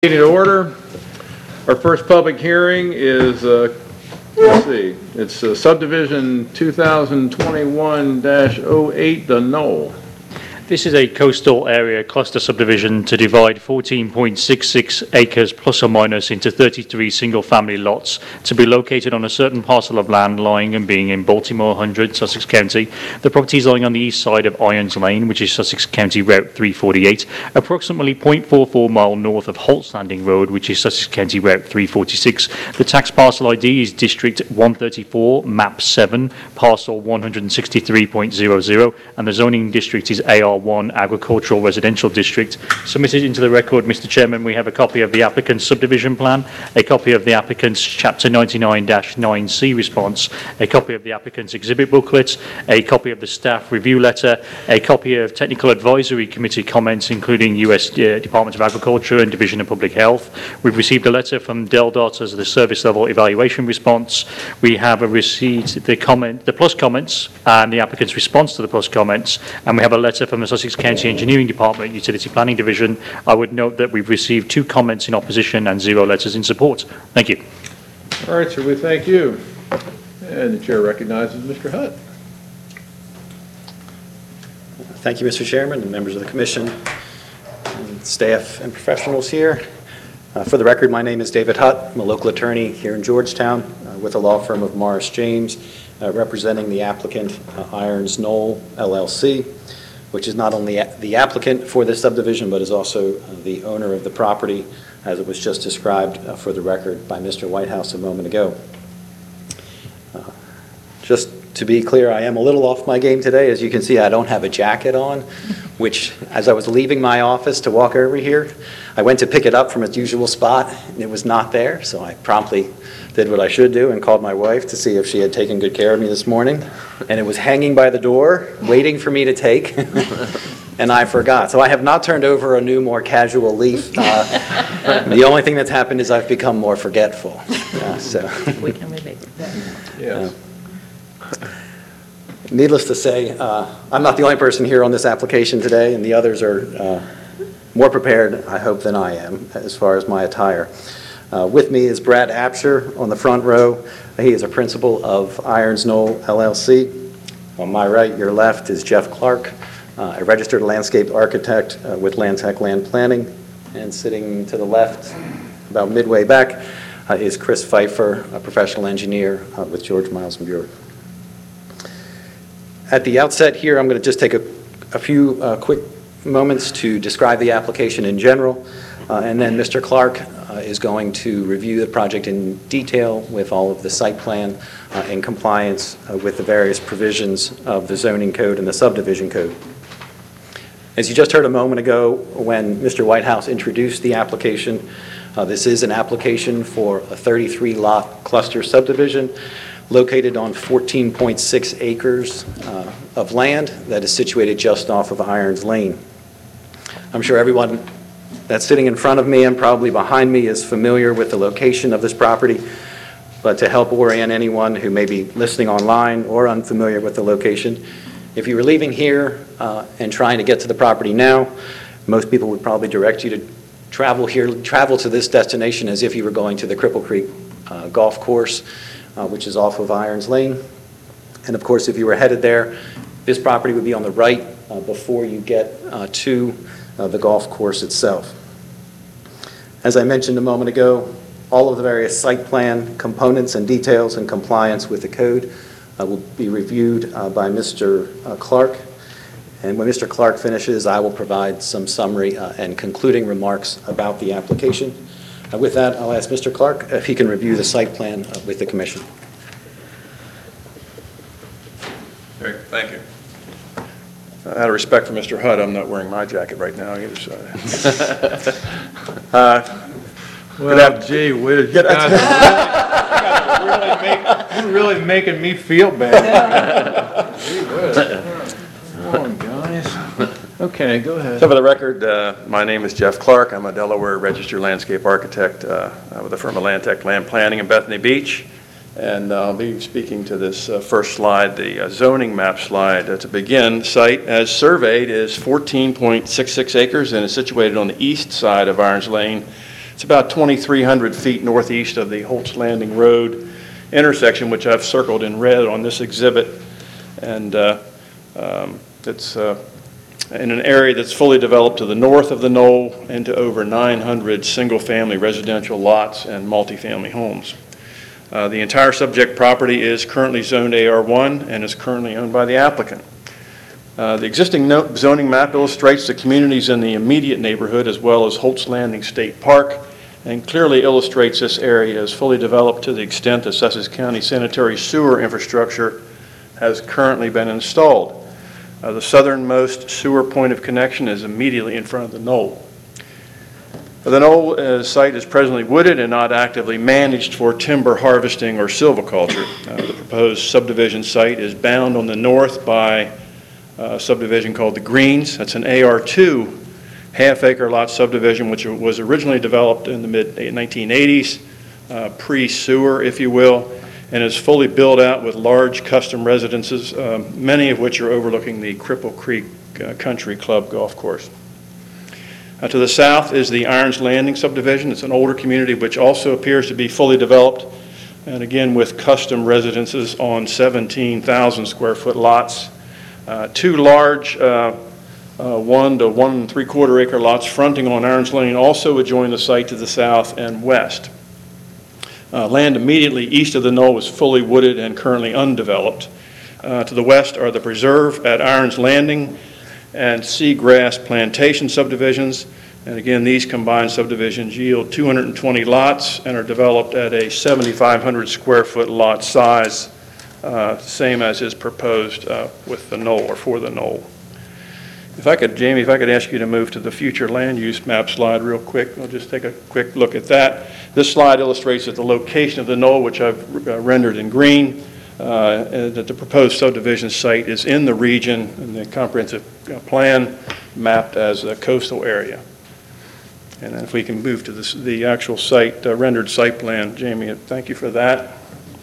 In order, our first public hearing is, let's see, it's subdivision 2021-08, The Knoll. This is a coastal area cluster subdivision to divide 14.66 acres plus or minus into 33 single-family lots to be located on a certain parcel of land lying and being in Baltimore 100, Sussex County. The property is lying on the east side of Irons Lane, which is Sussex County Route 348, approximately 0.44 mile north of Holt's Landing Road, which is Sussex County Route 346. The tax parcel ID is District 134, Map 7, Parcel 163.00, and the zoning district is AR1 Agricultural Residential District. Submitted into the record, Mr. Chairman, we have a copy of the applicant's subdivision plan, a copy of the applicant's Chapter 99-9C response, a copy of the applicant's exhibit booklet, a copy of the staff review letter, a copy of Technical Advisory Committee comments, including U.S. Department of Agriculture and Division of Public Health. We've received a letter from DelDOT as the service level evaluation response. We have received the plus comments and the applicant's response to the plus comments, and we have a letter from the Sussex County Engineering Department, Utility Planning Division. I would note that we've received 2 comments in opposition and 0 letters in support. Thank you. All right, sir, we thank you. And the chair recognizes Mr. Hutt. Thank you, Mr. Chairman, and members of the Commission, and staff and professionals here. For the record, my name is David Hutt. I'm a local attorney here in Georgetown with the law firm of Morris James, representing the applicant, Irons Knoll, LLC, which is not only the applicant for this subdivision, but is also the owner of the property, as it was just described for the record by Mr. Whitehouse a moment ago. Just to be clear, I am a little off my game today. As you can see, I don't have a jacket on, which, as I was leaving my office to walk over here, I went to pick it up from its usual spot, and it was not there, so I promptly did what I should do and called my wife to see if she had taken good care of me this morning, and it was hanging by the door, waiting for me to take, and I forgot. So I have not turned over a new, more casual leaf. The only thing that's happened is I've become more forgetful. We can relate to that. Yes. Needless to say, I'm not the only person here on this application today, and the others are more prepared, I hope, than I am as far as my attire. With me is Brad Apsher on the front row. He is a principal of Irons Knoll, LLC. On my right, your left, is Jeff Clark, a registered landscape architect with Landtech Land Planning. And sitting to the left, about midway back, is Chris Pfeiffer, a professional engineer with George Miles and Bureau. At the outset here, I'm going to just take a few quick moments to describe the application in general, and then Mr. Clark is going to review the project in detail with all of the site plan in compliance with the various provisions of the zoning code and the subdivision code. As you just heard a moment ago when Mr. Whitehouse introduced the application, this is an application for a 33-lot cluster subdivision located on 14.6 acres of land that is situated just off of Irons Lane. I'm sure everyone that's sitting in front of me and probably behind me is familiar with the location of this property, but to help orient anyone who may be listening online or unfamiliar with the location, if you were leaving here and trying to get to the property now, most people would probably direct you to travel to this destination as if you were going to the Cripple Creek golf course, which is off of Irons Lane. And of course, if you were headed there, this property would be on the right before you get to the golf course itself. As I mentioned a moment ago, all of the various site plan components and details in compliance with the code will be reviewed by Mr. Clark. And when Mr. Clark finishes, I will provide some summary and concluding remarks about the application. With that, I'll ask Mr. Clark if he can review the site plan with the Commission. Great, thank you. Out of respect for Mr. Hutt, I'm not wearing my jacket right now either. So. Well, gee whiz, you guys you're really making me feel bad. Gee whiz. Come on, guys. Okay, go ahead. So for the record, my name is Jeff Clark. I'm a Delaware registered landscape architect with the firm of Landtech Land Planning in Bethany Beach. And I'll be speaking to this first slide, the zoning map slide. To begin, the site as surveyed is 14.66 acres and is situated on the east side of Irons Lane. It's about 2,300 feet northeast of the Holtz Landing Road intersection, which I've circled in red on this exhibit. And it's in an area that's fully developed to the north of the knoll into over 900 single-family residential lots and multifamily homes. The entire subject property is currently zoned AR1 and is currently owned by the applicant. The existing zoning map illustrates the communities in the immediate neighborhood as well as Holtz Landing State Park, and clearly illustrates this area as fully developed to the extent that Sussex County sanitary sewer infrastructure has currently been installed. The southernmost sewer point of connection is immediately in front of the knoll. The knoll site is presently wooded and not actively managed for timber harvesting or silviculture. The proposed subdivision site is bound on the north by a subdivision called the Greens. That's an AR2 half-acre lot subdivision, which was originally developed in the mid-1980s, pre-sewer, if you will, and is fully built out with large custom residences, many of which are overlooking the Cripple Creek Country Club golf course. To the south is the Irons Landing subdivision. It's an older community which also appears to be fully developed, and again with custom residences on 17,000 square foot lots. Two large 1 to 1 3/4 acre lots fronting on Irons Lane also adjoin the site to the south and west. Land immediately east of the knoll is fully wooded and currently undeveloped. To the west are the preserve at Irons Landing and Seagrass Plantation subdivisions. And again, these combined subdivisions yield 220 lots and are developed at a 7,500 square foot lot size, same as is proposed with the knoll or for the knoll. If I could, Jamie, if I could ask you to move to the future land use map slide real quick. We'll just take a quick look at that. This slide illustrates that the location of the knoll, which I've rendered in green, that the proposed subdivision site is in the region, and the comprehensive plan mapped as a coastal area. And then if we can move to the actual site, rendered site plan, Jamie, thank you for that.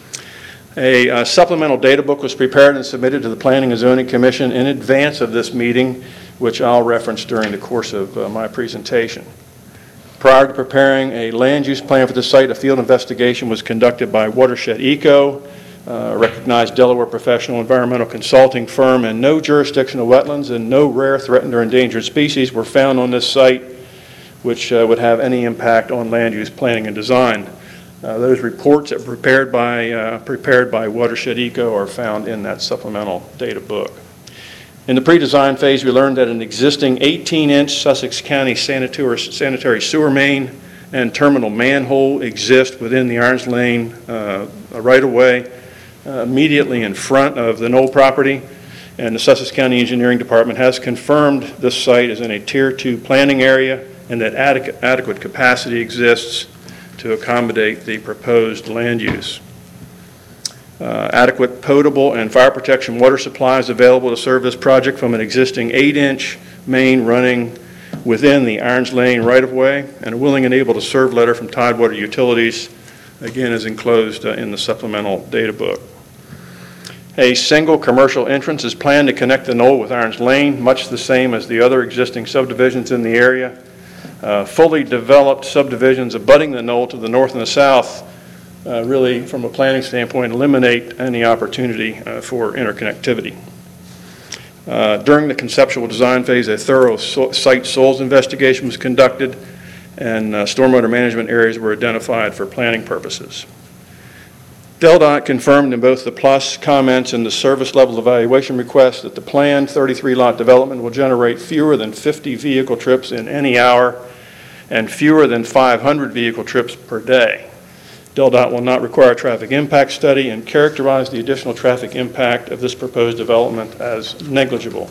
A supplemental data book was prepared and submitted to the Planning and Zoning Commission in advance of this meeting, which I'll reference during the course of my presentation. Prior to preparing a land use plan for the site, a field investigation was conducted by Watershed Eco, a recognized Delaware professional environmental consulting firm, and no jurisdictional wetlands and no rare, threatened, or endangered species were found on this site which would have any impact on land use planning and design. Those reports that were prepared by Watershed Eco are found in that supplemental data book. In the pre-design phase, we learned that an existing 18-inch Sussex County sanitary sewer main and terminal manhole exist within the Irons Lane right-of-way immediately in front of the knoll property, and the Sussex County Engineering Department has confirmed this site is in a Tier 2 planning area and that adequate capacity exists to accommodate the proposed land use. Adequate potable and fire protection water supply is available to serve this project from an existing 8-inch main running within the Irons Lane right-of-way, and a willing and able to serve letter from Tidewater Utilities, again, is enclosed in the supplemental data book. A single commercial entrance is planned to connect the knoll with Irons Lane, much the same as the other existing subdivisions in the area. Fully developed subdivisions abutting the knoll to the north and the south really, from a planning standpoint, eliminate any opportunity for interconnectivity. During the conceptual design phase, a thorough site soils investigation was conducted, and stormwater management areas were identified for planning purposes. DelDOT confirmed in both the plus comments and the service level evaluation request that the planned 33-lot development will generate fewer than 50 vehicle trips in any hour and fewer than 500 vehicle trips per day. DelDOT will not require a traffic impact study and characterize the additional traffic impact of this proposed development as negligible.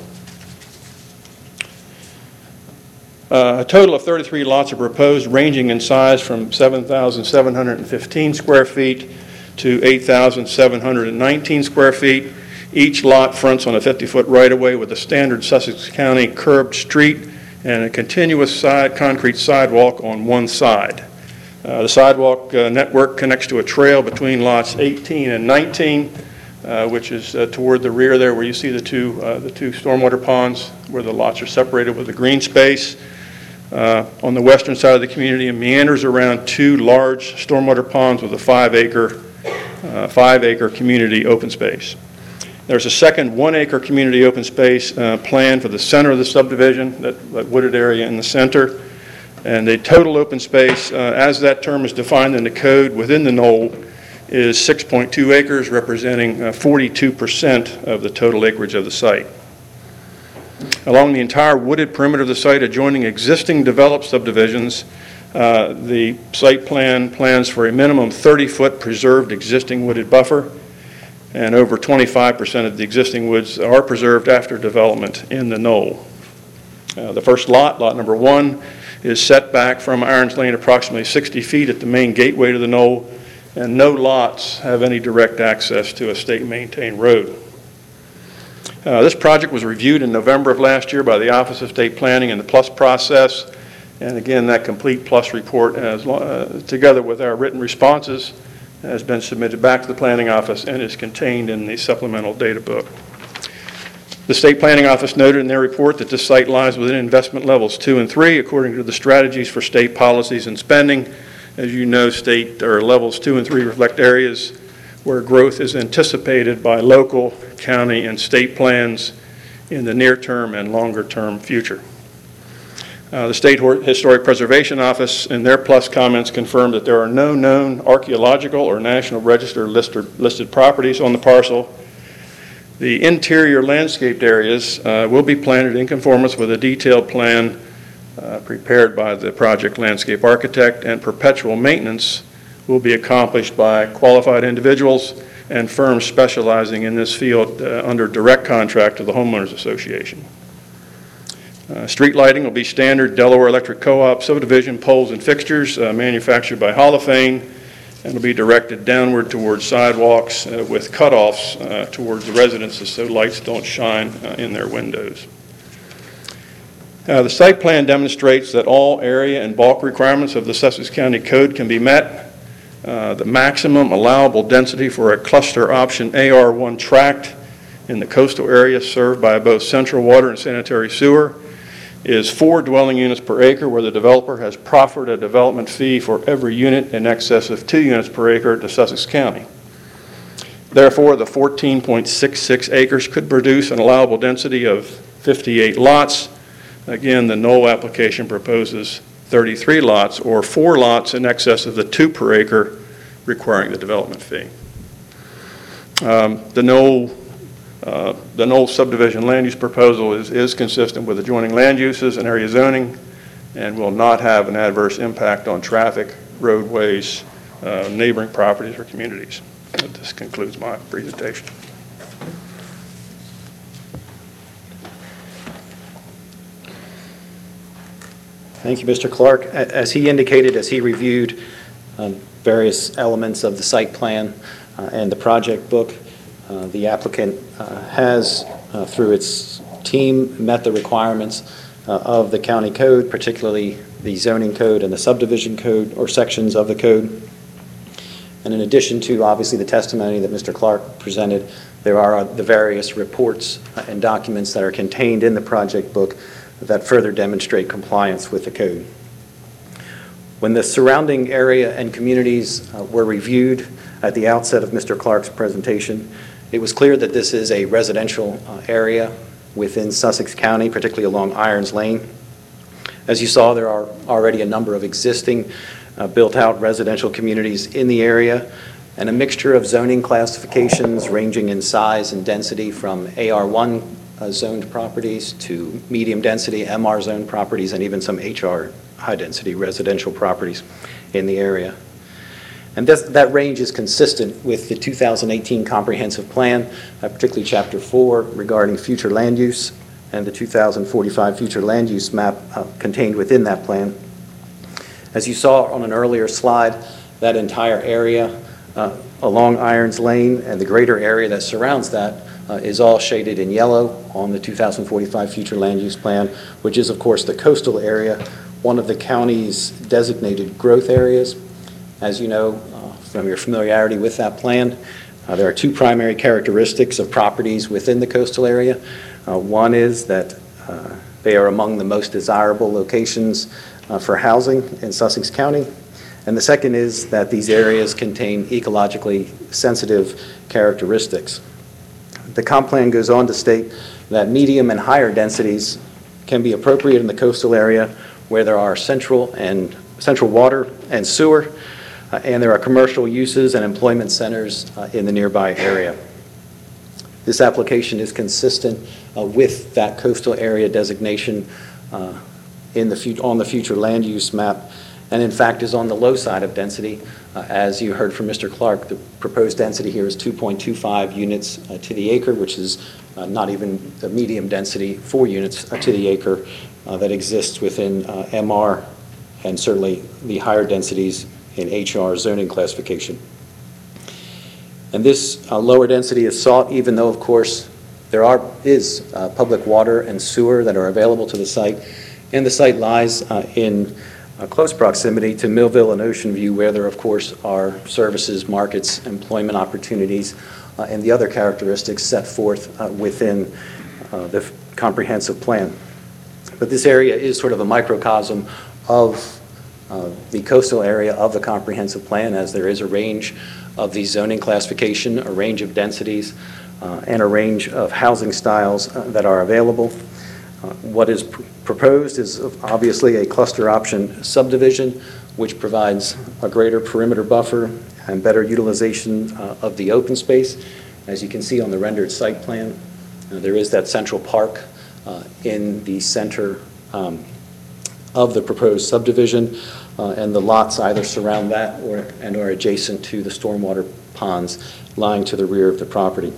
A total of 33 lots are proposed, ranging in size from 7,715 square feet to 8,719 square feet. Each lot fronts on a 50-foot right-of-way with a standard Sussex County curbed street and a continuous concrete sidewalk on one side. The sidewalk network connects to a trail between lots 18 and 19, which is toward the rear there where you see the two stormwater ponds where the lots are separated with a green space. on the western side of the community and meanders around 2 large stormwater ponds with a 5-acre community open space. There's a second 1-acre community open space planned for the center of the subdivision, that wooded area in the center. And the total open space, as that term is defined in the code within the knoll, is 6.2 acres, representing 42% of the total acreage of the site. Along the entire wooded perimeter of the site adjoining existing developed subdivisions, the site plan plans for a minimum 30-foot preserved existing wooded buffer, and over 25% of the existing woods are preserved after development in the knoll. The first lot, lot number 1, is set back from Irons Lane approximately 60 feet at the main gateway to the knoll, and no lots have any direct access to a state-maintained road. This project was reviewed in November of last year by the Office of State Planning in the PLUS process, and again, that complete PLUS report, together with our written responses, has been submitted back to the Planning Office and is contained in the supplemental data book. The State Planning Office noted in their report that this site lies within investment levels 2 and 3 according to the strategies for state policies and spending. As you know, levels 2 and 3 reflect areas where growth is anticipated by local, county, and state plans in the near term and longer term future. The State Historic Preservation Office in their PLUS comments confirmed that there are no known archaeological or National Register listed properties on the parcel. The interior landscaped areas will be planted in conformance with a detailed plan prepared by the project landscape architect, and perpetual maintenance will be accomplished by qualified individuals and firms specializing in this field under direct contract to the Homeowners Association. Street lighting will be standard Delaware Electric Co-op subdivision poles and fixtures manufactured by Holophane, and will be directed downward towards sidewalks with cutoffs towards the residences so lights don't shine in their windows. The site plan demonstrates that all area and bulk requirements of the Sussex County Code can be met. The maximum allowable density for a cluster option AR1 tract in the coastal area served by both central water and sanitary sewer is 4 dwelling units per acre, where the developer has proffered a development fee for every unit in excess of 2 units per acre to Sussex County. Therefore, the 14.66 acres could produce an allowable density of 58 lots. Again, the knoll application proposes 33 lots, or 4 lots in excess of the 2 per acre requiring the development fee. The knoll subdivision land use proposal is consistent with adjoining land uses and area zoning, and will not have an adverse impact on traffic, roadways, neighboring properties, or communities. This concludes my presentation. Thank you, Mr. Clark. As he indicated, as he reviewed various elements of the site plan and the project book, the applicant has, through its team, met the requirements of the county code, particularly the zoning code and the subdivision code, or sections of the code. And in addition to, obviously, the testimony that Mr. Clark presented, there are the various reports and documents that are contained in the project book that further demonstrate compliance with the code. When the surrounding area and communities were reviewed at the outset of Mr. Clark's presentation, it was clear that this is a residential area within Sussex County, particularly along Irons Lane. As you saw, there are already a number of existing built-out residential communities in the area, and a mixture of zoning classifications ranging in size and density from AR1 zoned properties to medium density MR zoned properties, and even some HR high density residential properties in the area. And that range is consistent with the 2018 comprehensive plan, particularly Chapter 4 regarding future land use, and the 2045 future land use map contained within that plan. As you saw on an earlier slide, that entire area along Irons Lane and the greater area that surrounds that is all shaded in yellow on the 2045 future land use plan, which is, of course, the coastal area, one of the county's designated growth areas. As you know from your familiarity with that plan, there are 2 primary characteristics of properties within the coastal area. One is that They are among the most desirable locations for housing in Sussex County. And the second is that these areas contain ecologically sensitive characteristics. The comp plan goes on to state that medium and higher densities can be appropriate in the coastal area where there are central water and sewer, and there are commercial uses and employment centers in the nearby area. This application is consistent with that coastal area designation on the future land use map, and in fact is on the low side of density. As you heard from Mr. Clark, the proposed density here is 2.25 units to the acre, which is not even the medium density, 4 units to the acre that exists within MR and certainly the higher densities in HR zoning classification. And this lower density is sought even though, of course, there is public water and sewer that are available to the site, and the site lies in close proximity to Millville and Ocean View, where there, of course, are services, markets, employment opportunities, and the other characteristics set forth within the comprehensive plan. But this area is sort of a microcosm of the coastal area of the comprehensive plan, as there is a range of the zoning classification, a range of densities, and a range of housing styles that are available. What is proposed is obviously a cluster option subdivision, which provides a greater perimeter buffer and better utilization of the open space. As you can see on the rendered site plan, there is that central park in the center of the proposed subdivision, and the lots either surround that or are adjacent to the stormwater ponds lying to the rear of the property.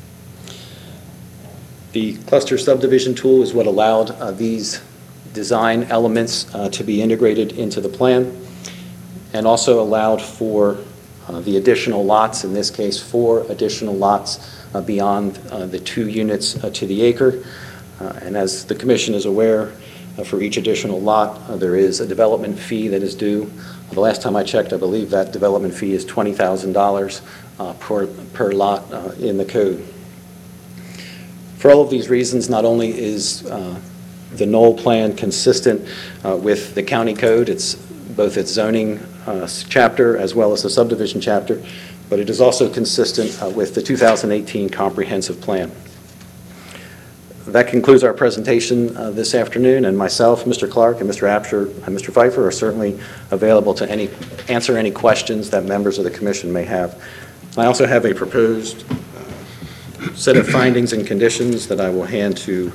The cluster subdivision tool is what allowed these design elements to be integrated into the plan, and also allowed for the additional lots, in this case 4 additional lots beyond the 2 units to the acre. And as the Commission is aware, for each additional lot, there is a development fee that is due. The last time I checked, I believe that development fee is $20,000 per lot in the code. For all of these reasons, not only is the Knoll plan consistent with the county code, it's both its zoning chapter as well as the subdivision chapter, but it is also consistent with the 2018 comprehensive plan. That concludes our presentation this afternoon, and myself, Mr. Clark, and Mr. Absher, and Mr. Pfeiffer are certainly available to answer any questions that members of the Commission may have. I also have a proposed set of findings and conditions that I will hand to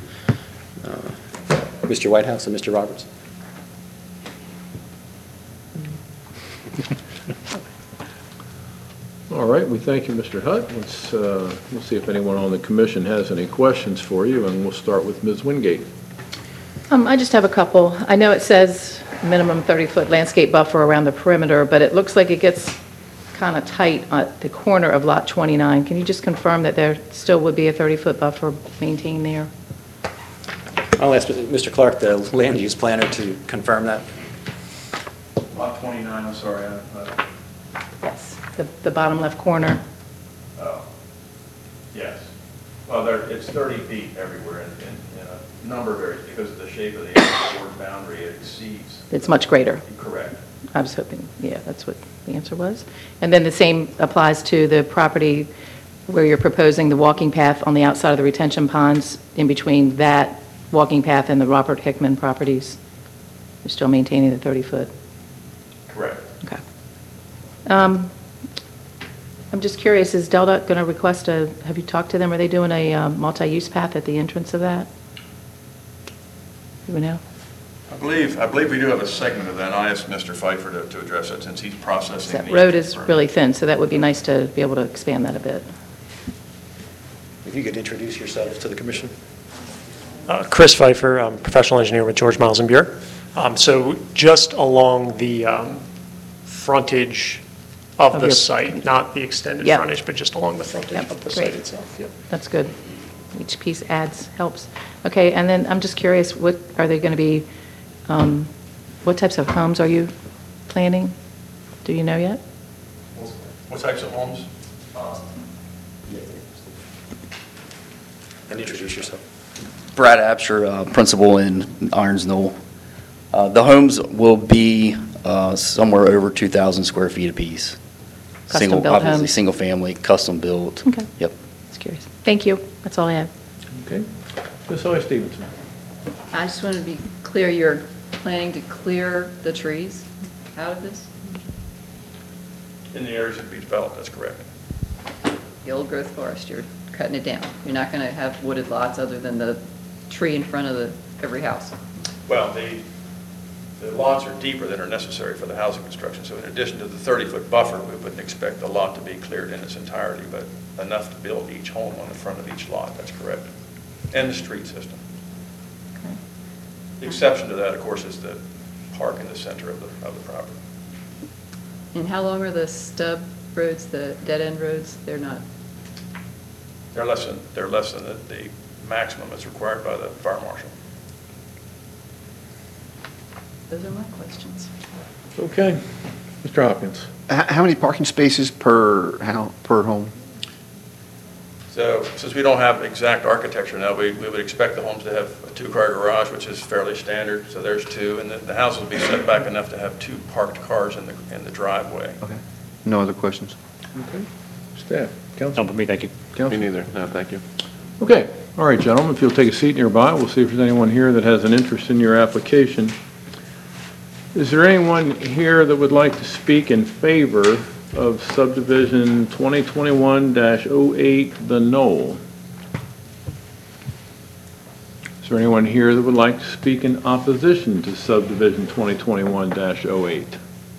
Mr. Whitehouse and Mr. Roberts. All right, we thank you, Mr. Hutt. We'll see if anyone on the Commission has any questions for you, and we'll start with Ms. Wingate. I just have a couple. I know it says minimum 30-foot landscape buffer around the perimeter, but it looks like it gets kind of tight at the corner of Lot 29. Can you just confirm that there still would be a 30-foot buffer maintained there? I'll ask Mr. Clark, the land use planner, to confirm that. Lot 29, I'm sorry. Yes. The bottom left corner. Oh, yes. Well, it's 30 feet everywhere, and a number varies because of the shape of the board boundary. It exceeds. It's much greater. Correct. I was hoping, yeah, that's what the answer was. And then the same applies to the property where you're proposing the walking path on the outside of the retention ponds, in between that walking path and the Robert Hickman properties. You're still maintaining the 30-foot? Correct. Okay. I'm just curious, is Delta going to request have you talked to them? Are they doing a multi-use path at the entrance of that? Do we know? I believe we do have a segment of that. I asked Mr. Pfeiffer to address it since he's processing. That road is really thin, so that would be nice to be able to expand that a bit. If you could introduce yourself to the Commission. Chris Pfeiffer, I'm a professional engineer with George Miles and Buer. So just along the frontage of the site, not the extended frontage, but just along the frontage of the site itself. Yep. That's good. Each piece helps. Okay, and then I'm just curious, what are they going to be, what types of homes are you planning? Do you know yet? What types of homes? And introduce yourself. Brad Absher, principal in Irons Knoll. The homes will be somewhere over 2,000 square feet apiece. Custom-built Obviously, homes? single family, custom built. Okay. Yep. Just curious. Thank you. That's all I have. Okay. Ms. Hoy Stevenson. I just want to be clear, you're planning to clear the trees out of this? In the areas that be developed, that's correct. The old growth forest, you're cutting it down. You're not going to have wooded lots other than the tree in front of every house. Well, the lots are deeper than are necessary for the housing construction, so in addition to the 30-foot buffer, we wouldn't expect the lot to be cleared in its entirety, but enough to build each home on the front of each lot, that's correct, and the street system. Okay. The exception to that, of course, is the park in the center of the property. And how long are the stub roads, the dead-end roads? They're not, They're less than the maximum that's required by the fire marshal. those are my questions. Okay. Mr. Hopkins. How many parking spaces per home? So since we don't have exact architecture now, we would expect the homes to have a two-car garage, which is fairly standard, so there's two, and the house will be set back enough to have two parked cars in the driveway. Okay. No other questions? Okay. Staff. None Council. for me, thank you. Council. neither. No, thank you. Okay. All right, gentlemen, if you'll take a seat nearby, we'll see if there's anyone here that has an interest in your application. Is there anyone here that would like to speak in favor of subdivision 2021-08, The Knoll? Is there anyone here that would like to speak in opposition to subdivision 2021-08?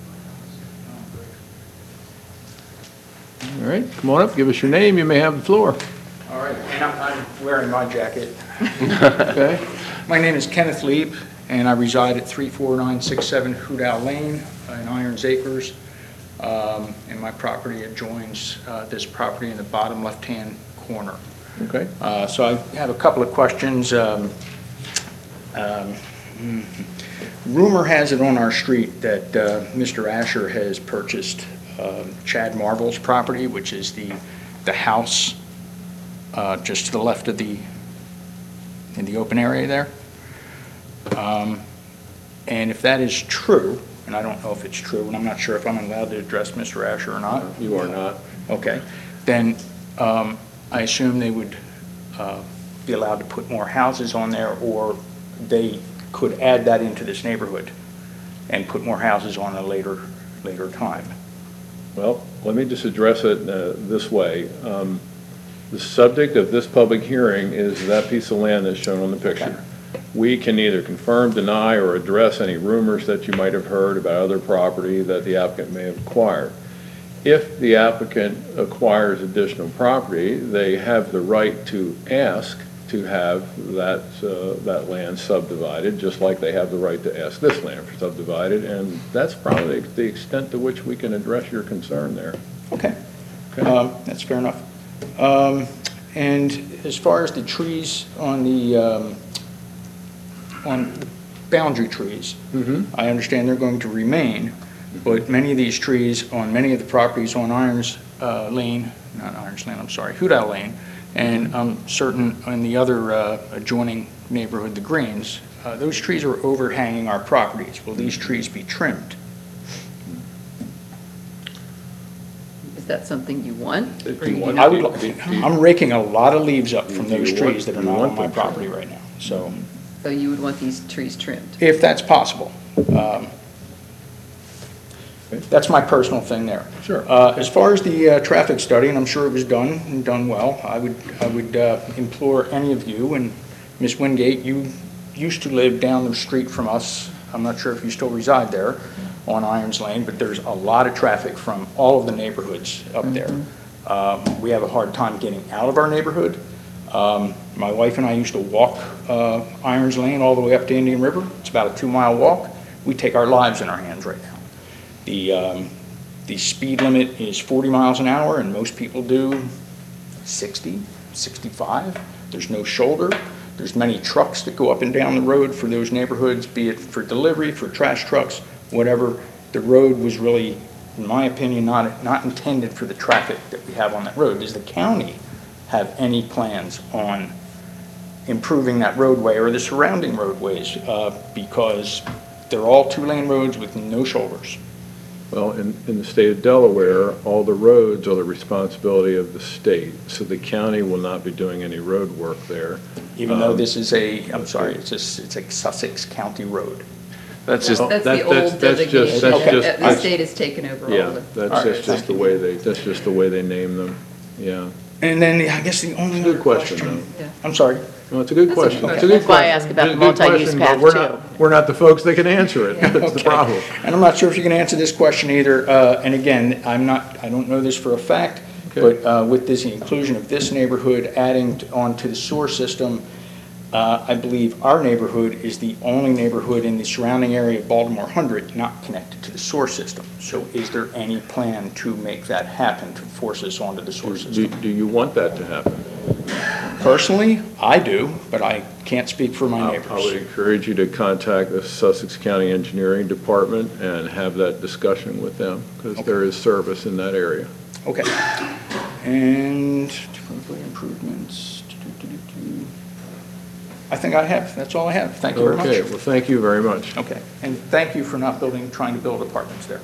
All right, come on up, give us your name, you may have the floor. All right, and I'm wearing my jacket. Okay? My name is Kenneth Lieb, and I reside at 34967 Houdow Lane in Irons Acres. And my property adjoins this property in the bottom left-hand corner. Okay. So I have a couple of questions. Rumor has it on our street that Mr. Asher has purchased Chad Marvel's property, which is the house just to the left of in the open area there. And if that is true, and I don't know if it's true, and I'm not sure if I'm allowed to address Mr. Asher or not. You are not. Okay, then I assume they would be allowed to put more houses on there, or they could add that into this neighborhood and put more houses on a later time. Well, let me just address it this way. The subject of this public hearing is that piece of land that's shown on the picture. We can neither confirm, deny, or address any rumors that you might have heard about other property that the applicant may have acquired. If the applicant acquires additional property, they have the right to ask to have that land subdivided, just like they have the right to ask this land for subdivided, and that's probably the extent to which we can address your concern there. Okay, that's fair enough. And as far as the trees on the boundary trees, I understand they're going to remain, but many of these trees on many of the properties on Houdow Lane, and I'm certain in the other adjoining neighborhood, the Greens, those trees are overhanging our properties. Will these trees be trimmed? Is that something you want? If Or you you want- don't? I'm raking a lot of leaves up from those You want- trees that are you not want on my them property trimmed. right now, so, So you would want these trees trimmed? if that's possible. That's my personal thing there. Sure. As far as the traffic study, and I'm sure it was done, and done well, I would implore any of you, and Ms. Wingate, you used to live down the street from us, I'm not sure if you still reside there, on Irons Lane, but there's a lot of traffic from all of the neighborhoods up there. We have a hard time getting out of our neighborhood. My wife and I used to walk Irons Lane all the way up to Indian River. It's about a 2-mile walk. We take our lives in our hands right now. The speed limit is 40 miles an hour, and most people do 60, 65. There's no shoulder. There's many trucks that go up and down the road for those neighborhoods, be it for delivery, for trash trucks, whatever. The road was really, in my opinion, not intended for the traffic that we have on that road. Does the county have any plans on improving that roadway or the surrounding roadways, because they're all two-lane roads with no shoulders. Well, in the state of Delaware, all the roads are the responsibility of the state, so the county will not be doing any road work there. Even though this is I'm sorry, it's a Sussex County road. That's just, That's the old designation. Okay. The state has taken over all yeah, of it. that's All right, just thank the you. way they name them, yeah. And then I guess the only Good other question, question. though. I'm sorry. Well, it's a good That's a question. good It's a good That's why I question. asked about It's a the good multi-use question, path, but we're not the folks that can answer it. That's the Okay. problem. And I'm not sure if you can answer this question either. And again, I don't know this for a fact, Okay. but with this inclusion of this neighborhood adding onto the sewer system, I believe our neighborhood is the only neighborhood in the surrounding area of Baltimore 100 not connected to the sewer system. So is there any plan to make that happen, to force us onto the sewer system? Do you want that to happen? Personally, I do, but I can't speak for my I would neighbors. encourage you to contact the Sussex County Engineering Department and have that discussion with them, because there is service in that area. Okay. And improvements. I think that's all I have. Thank you very much. Okay, well, thank you very much. Okay, and thank you for not trying to build apartments there.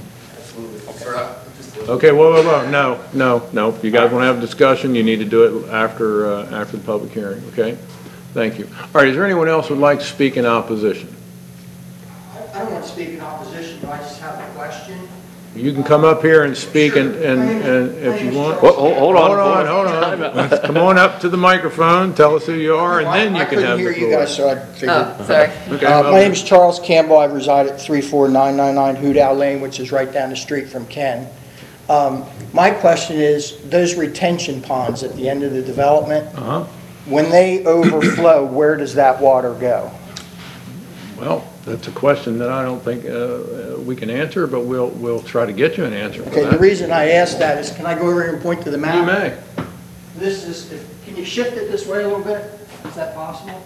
Okay, whoa, no. You guys want to have a discussion, you need to do it after the public hearing, okay? Thank you. All right, is there anyone else who would like to speak in opposition? I don't want to speak in opposition, but I just have a question. You can come up here and speak and if you want. Hold on. Hold on. Come on up to the microphone, tell us who you are, and then you can have the I couldn't hear you guys, floor. so I figured. Oh, sorry. Okay, My name is Charles Campbell. I reside at 34999 Hoodow Lane, which is right down the street from Ken. My question is, those retention ponds at the end of the development, Uh-huh. when they overflow, where does that water go? Well, that's a question that I don't think we can answer, but we'll try to get you an answer for Okay, the that. reason I ask that is, can I go over here and point to the map? You may. This is, can you shift it this way a little bit? Is that possible?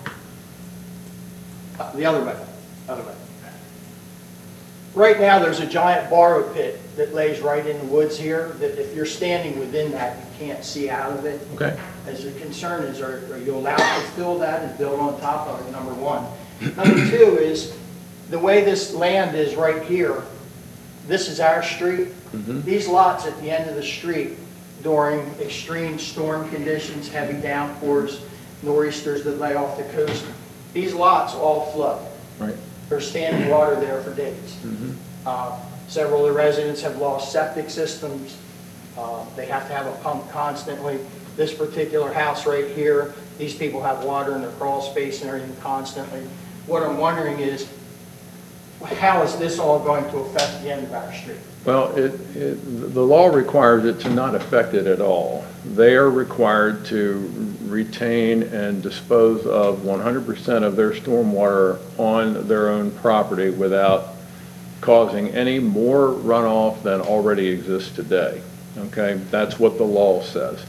The other way, other way. Right now, there's a giant borrow pit that lays right in the woods here, that if you're standing within that, you can't see out of it. Okay. As the concern is, are you allowed to fill that and build on top of it, number one? Number two is, the way this land is right here, this is our street. These lots at the end of the street, during extreme storm conditions, heavy downpours, nor'easters that lay off the coast, these lots all flood. Right. There's standing water there for days. Several of the residents have lost septic systems. They have to have a pump constantly. This particular house right here, these people have water in their crawl space and everything constantly. What I'm wondering is, how is this all going to affect the end of our street? Well, the law requires it to not affect it at all. They are required to retain and dispose of 100% of their stormwater on their own property without causing any more runoff than already exists today. Okay, that's what the law says.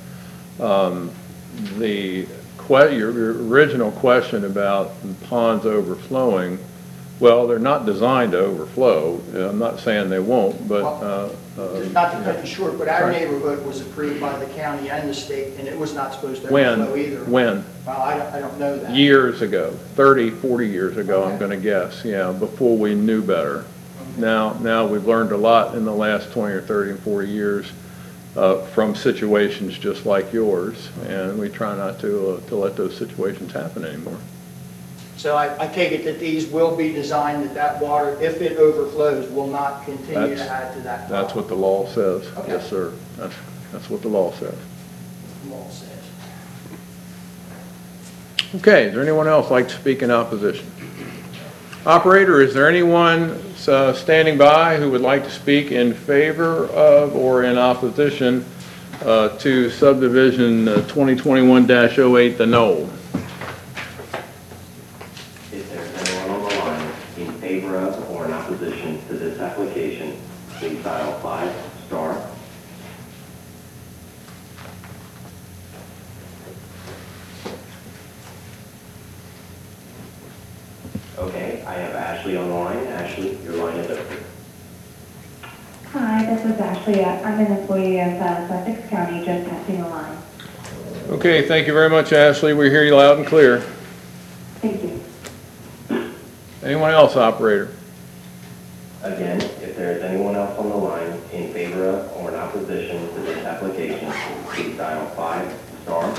Your original question about ponds overflowing, well, they're not designed to overflow. I'm not saying they won't, but. Not to cut you short, but our Right. neighborhood was approved by the county and the state, and it was not supposed to overflow either. When? Well, I don't know that. Years ago, 30, 40 years ago, I'm Okay. going to guess, yeah, before we knew better. Now we've learned a lot in the last 20 or 30 and 40 years from situations just like yours, and we try not to let those situations happen anymore. So I take it that these will be designed that water, if it overflows, will not continue to add to that. That's what the law says. Okay. Yes, sir. That's what the law says. Law says. Okay, is there anyone else like to speak in opposition? Operator, is there anyone standing by who would like to speak in favor of or in opposition to subdivision 2021-08, the Knoll? If there's anyone on the line in favor of or in opposition to this application, please dial 5*. Okay, I have Ashley on the line. Ashley, your line is open. Hi, this is Ashley. I'm an employee of Sussex County, just passing the line. Okay, thank you very much, Ashley. We hear you loud and clear. Thank you. Anyone else, operator? Again, if there is anyone else on the line in favor of or in opposition to this application, please dial 5*.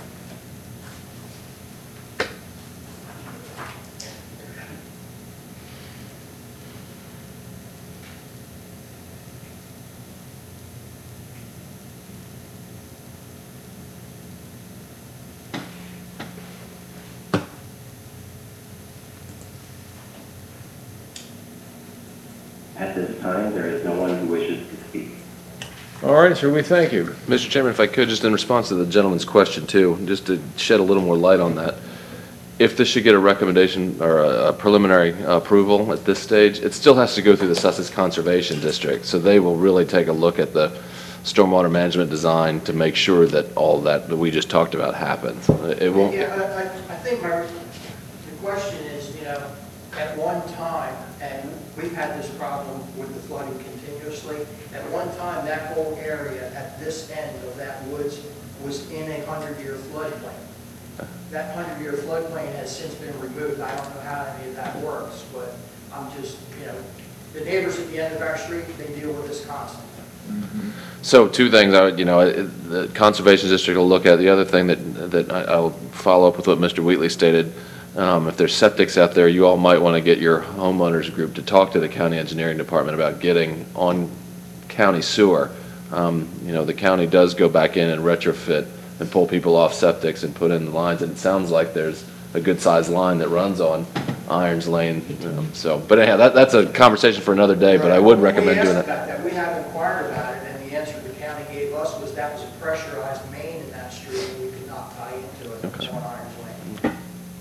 At this time, there is no one who wishes to speak. All right, sir, we thank you. Mr. Chairman, if I could, just in response to the gentleman's question too, just to shed a little more light on that. If this should get a recommendation or a preliminary approval at this stage, it still has to go through the Sussex Conservation District. So they will really take a look at the stormwater management design to make sure that all that we just talked about happens. It won't. Yeah, I think the question is, at one time, and we've had this problem with the flooding continuously, at one time, that whole area at this end of that woods was in a 100-year floodplain. That 100-year floodplain has since been removed. I don't know how any of that works, but I'm just, the neighbors at the end of our street, they deal with this constantly. Mm-hmm. So two things, the Conservation District will look at. The other thing that I'll follow up with what Mr. Wheatley stated, if there's septics out there, you all might want to get your homeowners group to talk to the county engineering department about getting on county sewer. The county does go back in and retrofit and pull people off septics and put in the lines, and it sounds like there's a good sized line that runs on Irons Lane. But anyhow, that's a conversation for another day, but I would recommend doing it. We have inquired about it, and the answer the county gave us was that was a pressurized main in that street, and we could not tie into it on Irons Lane.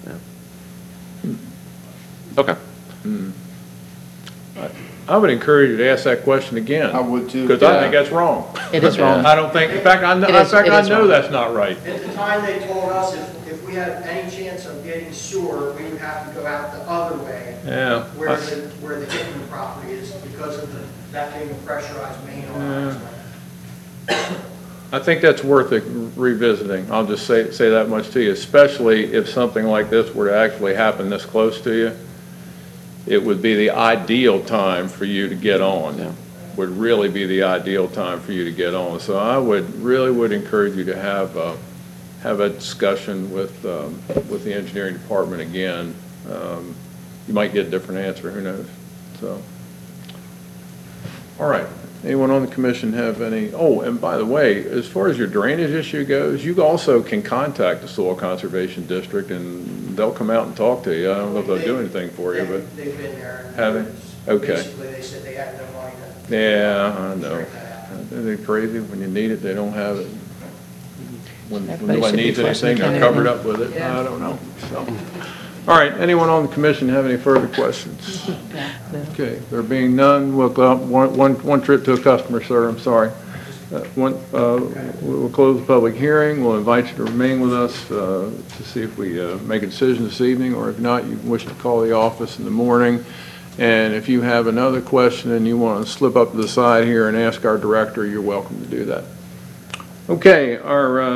Okay. I would encourage you to ask that question again. I would too. Because I think that's wrong. It is wrong. I don't think, in fact, I know that's not right. At the time, they told us if we had any chance of getting sewer, we would have to go out the other way. Yeah. Where the Hickman property is, because of that being a pressurized main on Irons Lane. I think that's worth revisiting. I'll just say that much to you, especially if something like this were to actually happen this close to you. It would be the ideal time for you to get on. Yeah. Would really be the ideal time for you to get on. So I would encourage you to have a discussion with the engineering department again. You might get a different answer, who knows? So, all right. Anyone on the commission have any? Oh, and by the way, as far as your drainage issue goes, you also can contact the Soil Conservation District and they'll come out and talk to you. I don't know if they'll do anything for you, but. They've been there. Have they? Okay. Basically, they said they had no money to. Yeah, I know. Isn't it crazy? When you need it, they don't have it. When Everybody nobody should be needs anything, flushing they're down covered there. up with it. Yeah. I don't know. So. All right, anyone on the commission have any further questions? Okay, there being none, we'll go up one trip to a customer, sir, I'm sorry. We'll close the public hearing. We'll invite you to remain with us to see if we make a decision this evening, or if not, you wish to call the office in the morning. And if you have another question and you want to slip up to the side here and ask our director, you're welcome to do that. Okay, our